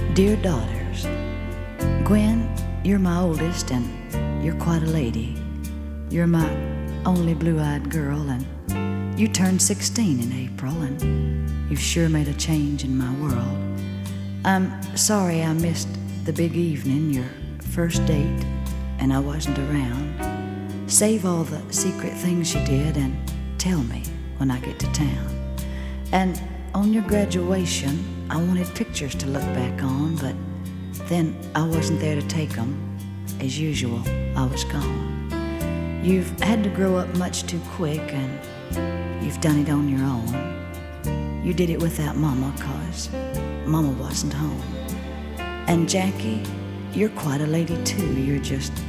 Dear daughters, Gwen, you're my oldest and you're quite a lady. You're my only blue-eyed girl, and you turned 16 in April, and you've sure made a change in my world. I'm sorry I missed the big evening, your first date, and I wasn't around. Save all the secret things you did and tell me when I get to town. And on your graduation, I wanted pictures to look back on, but then I wasn't there to take them. As usual, I was gone. You've had to grow up much too quick, and you've done it on your own. You did it without Mama, 'cause Mama wasn't home. And Jackie, you're quite a lady too. You're just